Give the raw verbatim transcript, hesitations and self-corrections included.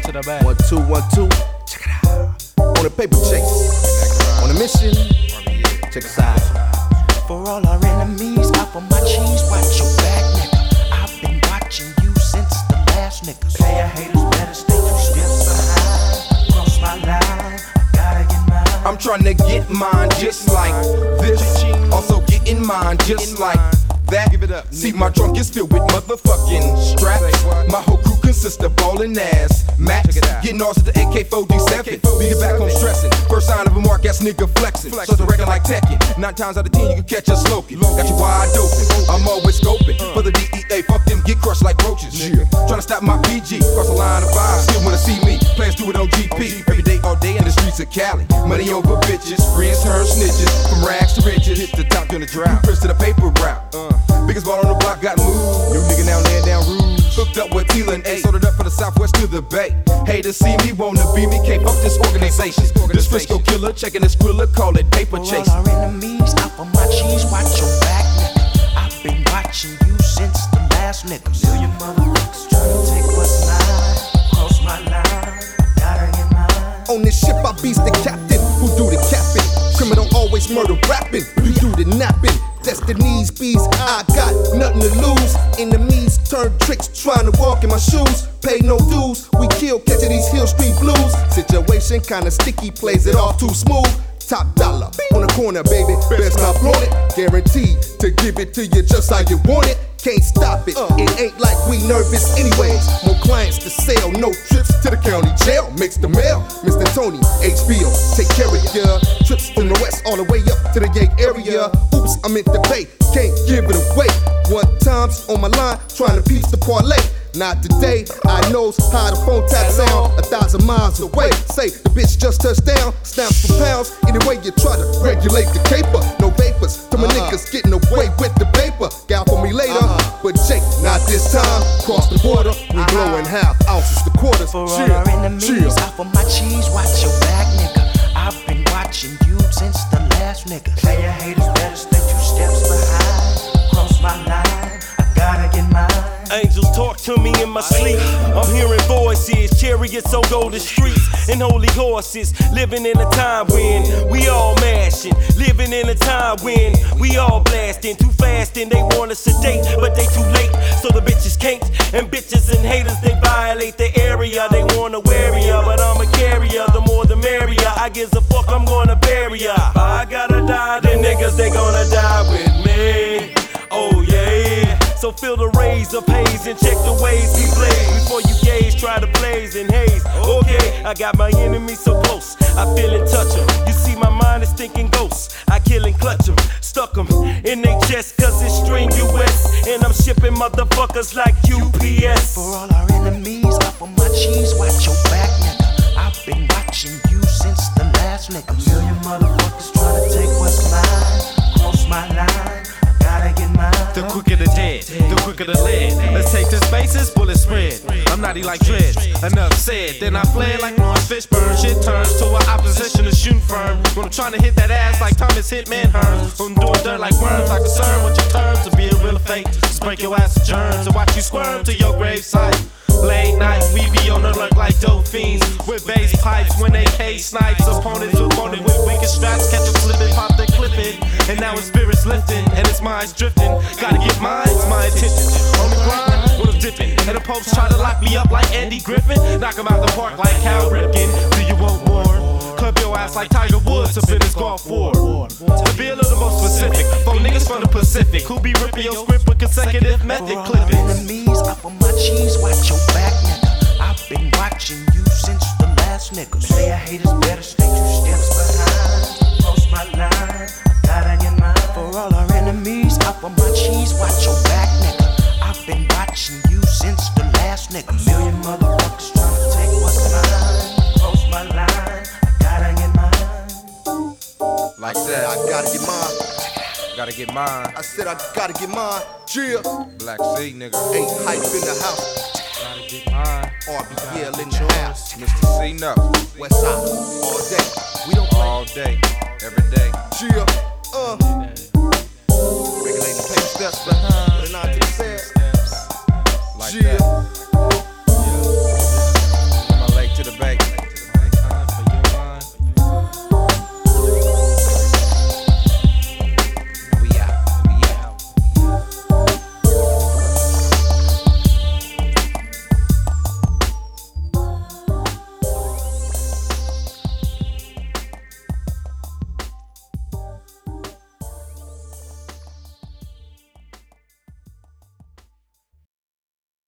to the back. One, two, one, two. Check it out. On a paper chase. On a mission. Check this out. For all our enemies, out for my cheese, watch your back, nigga. I've been watching you since the last niggas. Player haters better stay two steps behind. Cross my line, I gotta get mine. I'm trying to get mine just like this. Also getting mine just like that. Give it up. See, my trunk is filled with motherfucking straps. My whole crew consists of ballin' ass Max. Getting ours at the A K forty-seven. Lead it back home stressing. First sign of a mark ass nigga flexing. So the record like Tekken. Nine times out of ten you can catch us smoking. Got you wide open. I'm always scoping for the D E A. Fuck them, get crushed like roaches. Trying to stop my P G. Cross the line of five. Still wanna see me. Plans do it on G P. Every day, all day in the streets of Cali. Money over bitches. Friends turn snitches. From rags to riches. Hit the top during the drought. First to the paper route. Uh. Biggest ball on the block got moved. New nigga now laying down rules. Hooked up with Tila and A. Sorted up for the Southwest to the Bay. Haters see me, wanna be me. Can't fuck this organization. This Frisco killer, checking this Skrilla, call it paper chase. For all our enemies, out for my cheese, watch your back, nigga. I've been watching you since the last niggas. Million motherfuckers trying to take what's mine. Cross my line, gotta get mine. On this ship, I beast the captain. Who do the capping? Criminal always murder rapping. You do the napping. Destiny's bees, I got nothing to lose. Enemies turn tricks trying to walk in my shoes. Pay no dues, we kill catching these Hill Street blues. Situation kinda sticky, plays it off too smooth. Top dollar on the corner, baby, best not flaunt it. Guaranteed to give it to you just how you want it. Can't stop it, it ain't like we nervous anyways. More clients to sell, no trips to the county jail. Makes the mail, Mister Tony, H B O, take care of ya. Trips from the west all the way up to the Yay area. Oops, I'm in the bay, can't give it away. One time's on my line, trying to piece the parlay. Not today, I knows how the phone tap sound a thousand miles away. Say the bitch just touched down, snaps for pounds. Anyway, you try to regulate the caper. No vapors, to my uh-huh. niggas getting away with the paper. Gal for me later, uh-huh. but Jake, not this time. Cross the border, we uh-huh. blowing half ounces to quarters. For Cheer, all our enemies, cheer. out for my cheese, watch your back, nigga. I've been watching you since the last nigga. Player haters better stay two steps behind. Cross my line, I gotta get mine. Angels talk to me in my sleep. I'm hearing voices, chariots on golden streets, and holy horses. Living in a time when we all mashing. Living in a time when we all blasting. Too fast and they wanna sedate, but they too late. So the bitches can't, and bitches and haters, they violate the area. They wanna wear ya, but I'm a carrier. The more the merrier. I gives a fuck, I'm gonna bury ya. I gotta die, the niggas, they gonna die with me. Oh yeah. So feel the rays of haze and check the ways we blaze. Before you gaze, try to blaze and haze. Okay, I got my enemies so close, I feel and touch them. You see my mind is thinking ghosts, I kill and clutch them. Stuck them in they chest cause it's string U S. And I'm shipping motherfuckers like U P S. For all our enemies, up on my cheese, watch your back, nigga. I've been watching you since the last nigga. A million motherfuckers trying to take what's mine. Cross my line, I gotta get mine. The quicker the dead, the quicker the lead. Let's take this basis, bullet spread. I'm naughty like dreads, enough said. Then I fled like Lawrence Fishburne. Shit turns to an opposition to shooting firm. When I'm trying to hit that ass like Thomas Hitman Hearns. I'm doing dirt like worms, I concern with your terms. To be a real fake, just break your ass to germs and watch you squirm to your gravesite. Late night, we be on alert like dope fiends with bass pipes when they K snipes. Opponent to opponent with wicked straps, catch them slipping, pop they clip it. And now his spirit's lifting and his mind's drifting. Gotta get mine's my attention. On the grind, when I'm dipping. And the popes try to lock me up like Andy Griffin. Knock him out the park like Cal Ripken. Do you want more? Club your ass like Tiger Woods up in his golf war. To be a little more specific, for niggas from the Pacific who be ripping your script with consecutive method clippings. For all our enemies, up on my cheese, watch your back, nigga. I've been watching you since the last niggas. Player haters better stay two steps behind. Cross my line, I gotta get mine. For all our enemies, up on my cheese, watch your back, nigga. I've been watching you since the last nigga. A million motherfuckers trying to take what's mine. Cross my line, I gotta get mine. Like that, I gotta get mine. Gotta get mine. I said I gotta get mine. Chill. Black C, nigga. Ain't hype in the house. Gotta get mine. R B L in the house. Mister C, no. West side, all day. We don't play. All day, every day. Chill. Uh. Regulating the paper steps, but put it on to the set. Like Chill. that.